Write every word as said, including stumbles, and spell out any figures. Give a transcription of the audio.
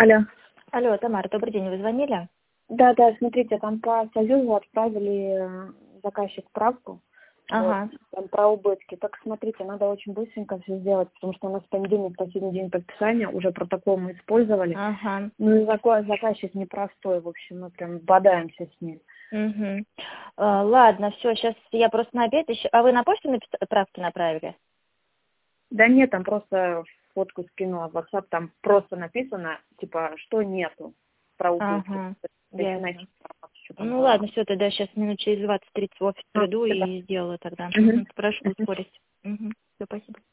Алло. Алло, Тамара, добрый день, вы звонили? Да, да, смотрите, там по Союзу отправили э, заказчик справку. Вот, Ага. там про убытки. Так смотрите, надо очень быстренько все сделать, потому что у нас в понедельник последний день подписания, уже протокол мы использовали. Ага. Ну и заказ, заказчик непростой, в общем, мы прям бодаемся с ним. Угу. А, ладно, все, сейчас я просто на обед еще. А вы на почту напис- правки направили? Да нет, там просто фотку скинула в WhatsApp, там просто написано, типа, что нету про убытки. Ага. То есть иначе Ясно. информацию, что там Ну было. ладно, все, тогда сейчас минут через двадцать-тридцать в офис А, приду да. и сделаю тогда. Мгм. Угу. Прошу Мгм. ускорить. Угу. Все, спасибо.